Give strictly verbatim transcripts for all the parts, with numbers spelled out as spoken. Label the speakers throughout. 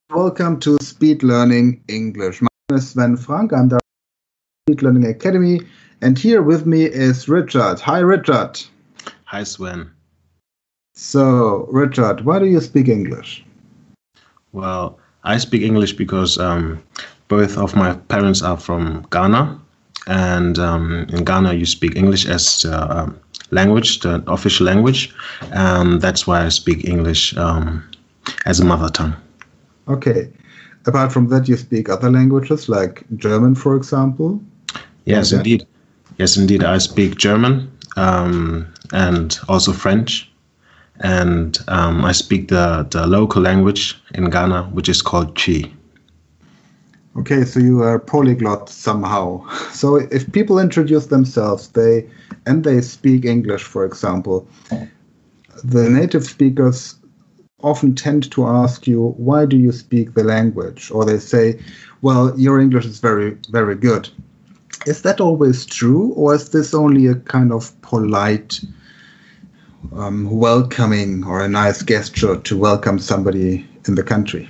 Speaker 1: Welcome to Speed Learning English. My name is Sven Frank. I'm the Speed Learning Academy, and here with me is Richard. Hi, Richard.
Speaker 2: Hi, Sven.
Speaker 1: So, Richard, why do you speak English?
Speaker 2: Well, I speak English because um, both of my parents are from Ghana, and um, in Ghana you speak English as the um, language, the official language, and that's why I speak English um, as a mother tongue.
Speaker 1: Okay. Apart from that, you speak other languages like German, for example?
Speaker 2: Yes,
Speaker 1: Okay.
Speaker 2: indeed. Yes, indeed. I speak German um, and also French, and um, I speak the, the local language in Ghana, which is called Chi.
Speaker 1: Okay, so you are polyglot somehow. So if people introduce themselves, they and they speak English, for example, the native speakers often tend to ask you, why do you speak the language? Or they say, well, your English is very, very good. Is that always true, or is this only a kind of polite um, welcoming or a nice gesture to welcome somebody in the country?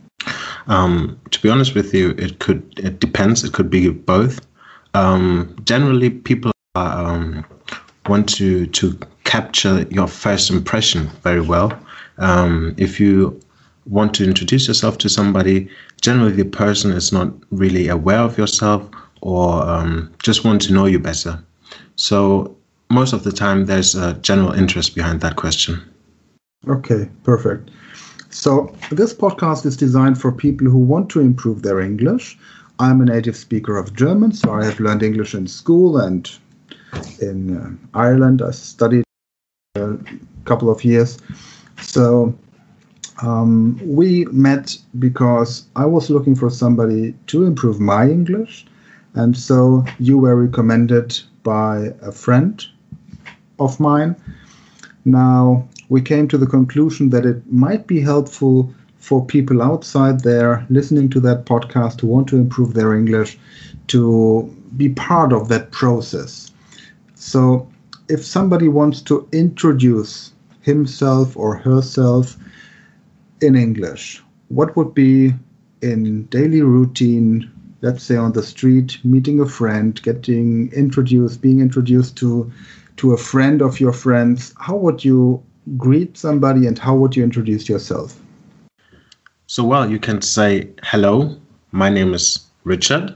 Speaker 2: Um, to be honest with you, it could it depends. It could be both. Um, generally, people are, um, want to to capture your first impression very well. Um, if you want to introduce yourself to somebody, generally the person is not really aware of yourself or um, just want to know you better. So most of the time, there's a general interest behind that question.
Speaker 1: Okay, perfect. So this podcast is designed for people who want to improve their English. I'm a native speaker of German, so I have learned English in school and in uh, Ireland. I studied a couple of years. So um, we met because I was looking for somebody to improve my English. And so you were recommended by a friend of mine. Now, we came to the conclusion that it might be helpful for people outside there listening to that podcast who want to improve their English to be part of that process. So if somebody wants to introduce himself or herself in English, what would be in daily routine, let's say on the street, meeting a friend, getting introduced, being introduced to to a friend of your friends, how would you greet somebody and how would you introduce yourself?
Speaker 2: So, well, you can say, hello, my name is Richard.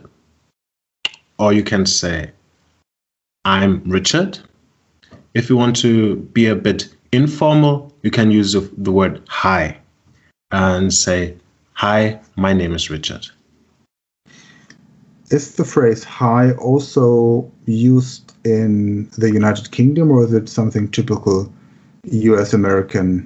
Speaker 2: Or you can say, I'm Richard. If you want to be a bit informal, you can use the, the word hi and say, hi, my name is Richard.
Speaker 1: Is the phrase hi also used in the United Kingdom, or is it something typical U S American?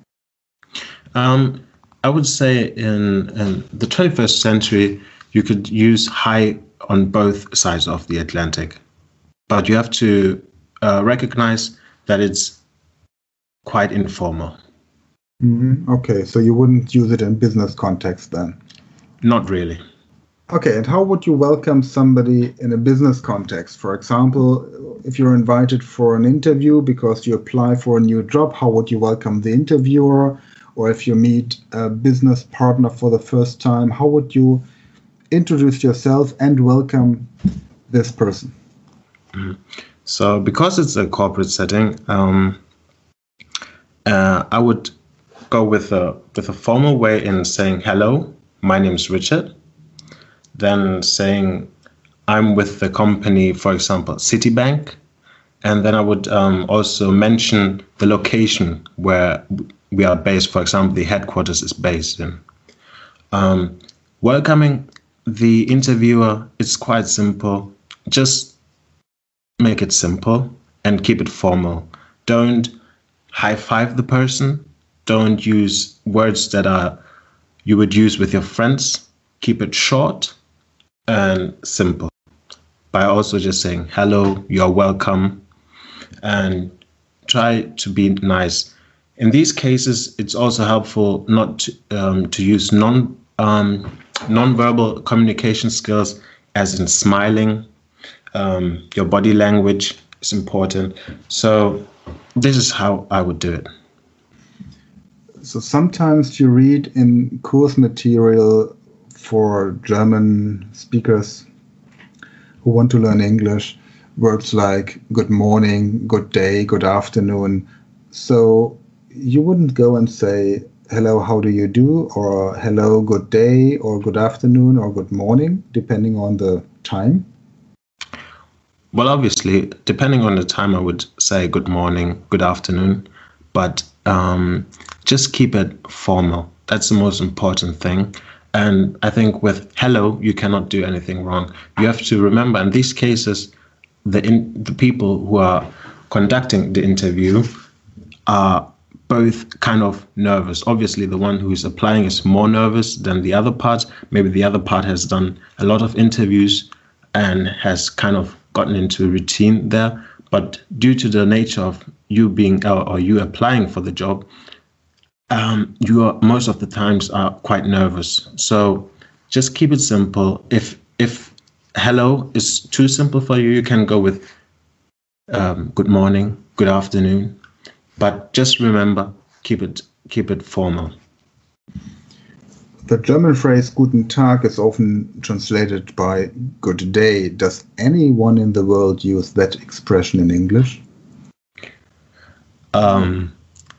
Speaker 2: Um, I would say in, in the twenty-first century, you could use hi on both sides of the Atlantic, but you have to uh, recognize that it's quite informal.
Speaker 1: Mm-hmm. Okay, so you wouldn't use it in business context then?
Speaker 2: Not really.
Speaker 1: Okay, and how would you welcome somebody in a business context? For example, if you're invited for an interview because you apply for a new job, how would you welcome the interviewer? Or if you meet a business partner for the first time, how would you introduce yourself and welcome this person?
Speaker 2: Mm. So because it's a corporate setting, um, uh, I would go with a, with a formal way in saying, hello, my name is Richard. Then saying I'm with the company, for example, Citibank. And then I would um, also mention the location where we are based. For example, the headquarters is based in. Um, welcoming the interviewer, it's quite simple. Just make it simple and keep it formal. Don't high five the person. Don't use words that are you would use with your friends. Keep it short and simple by also just saying hello, you're welcome, and try to be nice. In these cases, it's also helpful not to, um, to use non um, non-verbal communication skills, as in smiling. Um, your body language is important. So this is how I would do it.
Speaker 1: So sometimes you read in course material for German speakers who want to learn English words like good morning, good day, good afternoon. So you wouldn't go and say, hello, how do you do? Or hello, good day, or good afternoon, or good morning, depending on the time?
Speaker 2: Well, obviously, depending on the time, I would say good morning, good afternoon, but um, just keep it formal. That's the most important thing. And I think with hello, you cannot do anything wrong. You have to remember, in these cases, the in, the people who are conducting the interview are both kind of nervous. Obviously, the one who's applying is more nervous than the other part. Maybe the other part has done a lot of interviews and has kind of gotten into a routine there. But due to the nature of you being or, or you applying for the job, um, you are most of the times are quite nervous. So just keep it simple. If if hello is too simple for you, you can go with um, good morning, good afternoon. But just remember, keep it keep it formal.
Speaker 1: The German phrase Guten Tag is often translated by good day. Does anyone in the world use that expression in English?
Speaker 2: Um,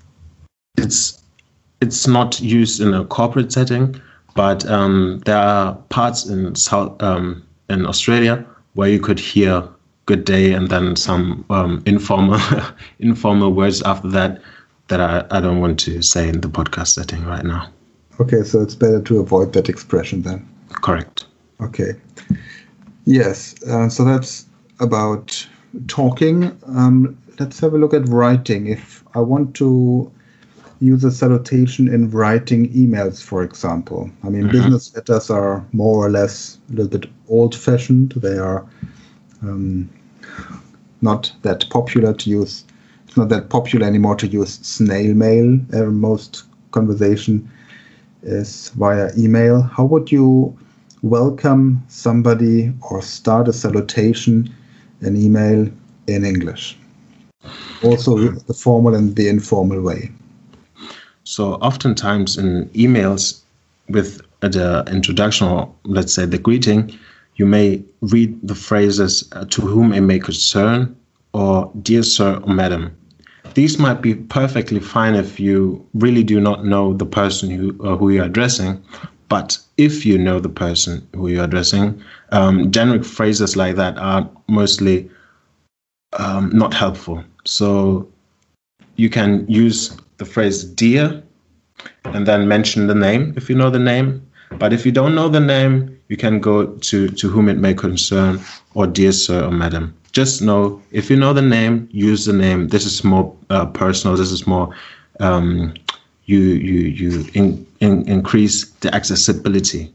Speaker 2: it's it's not used in a corporate setting, but um, there are parts in South um, in Australia where you could hear good day and then some um, informal informal words after that that I, I don't want to say in the podcast setting right now.
Speaker 1: Okay, so it's better to avoid that expression then.
Speaker 2: Correct.
Speaker 1: Okay. Yes, uh, so that's about talking. Um, let's have a look at writing. If I want to use a salutation in writing emails, for example. I mean, mm-hmm. business letters are more or less a little bit old-fashioned. They are um, not that popular to use. It's not that popular anymore to use snail mail. Uh, most conversation is via email. How would you welcome somebody or start a salutation, an email in English? Also the formal and the informal way.
Speaker 2: So oftentimes in emails with the introduction, or let's say the greeting, you may read the phrases uh, to whom it may concern, or dear sir or madam. These might be perfectly fine if you really do not know the person who, uh, who you're addressing. But if you know the person who you're addressing, um, generic phrases like that are mostly um, not helpful. So you can use the phrase dear and then mention the name if you know the name. But if you don't know the name, you can go to, to whom it may concern, or dear sir or madam. Just know, if you know the name, use the name. This is more uh, personal. This is more, um, you you you in, in, increase the accessibility.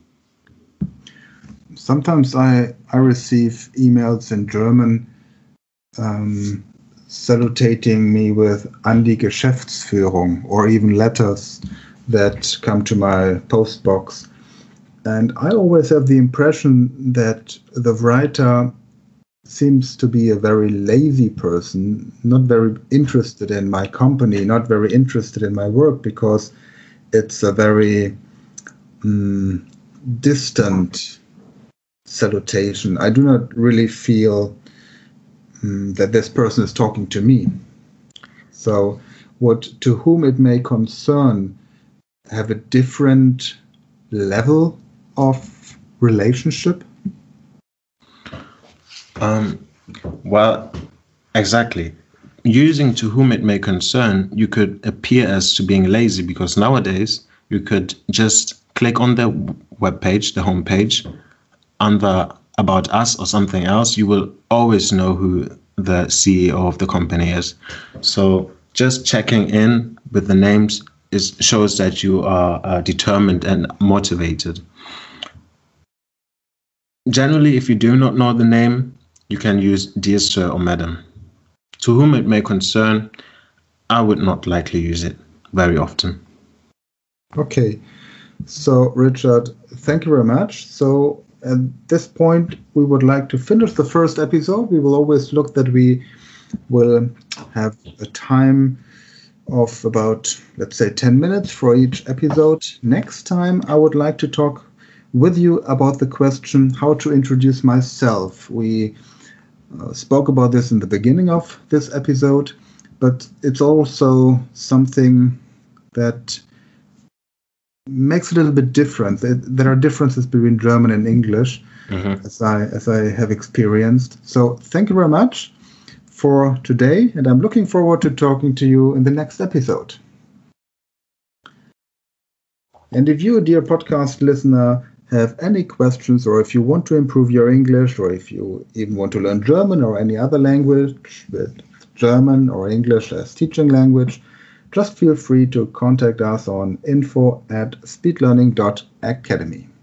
Speaker 1: Sometimes I, I receive emails in German um, salutating me with an die Geschäftsführung, or even letters that come to my post box. And I always have the impression that the writer seems to be a very lazy person, not very interested in my company, not very interested in my work, because it's a very um, distant salutation. I do not really feel um, that this person is talking to me. So would to whom it may concern have a different level of relationship?
Speaker 2: Um, well, exactly. Using to whom it may concern, you could appear as to being lazy, because nowadays you could just click on the webpage, the homepage, under About Us or something else. You will always know who the C E O of the company is. So just checking in with the names is shows that you are uh, determined and motivated. Generally, if you do not know the name, you can use dear sir or madam. To whom it may concern, I would not likely use it very often.
Speaker 1: Okay, so Richard, thank you very much. So at this point, we would like to finish the first episode. We will always look that we will have a time of about, let's say, ten minutes for each episode. Next time, I would like to talk with you about the question how to introduce myself. We uh, spoke about this in the beginning of this episode, but it's also something that makes it a little bit different. There are differences between German and English, mm-hmm. as I as I have experienced. So thank you very much for today, and I'm looking forward to talking to you in the next episode. And if you, dear podcast listener, have any questions, or if you want to improve your English, or if you even want to learn German or any other language with German or English as teaching language, just feel free to contact us on info at speedlearning dot academy.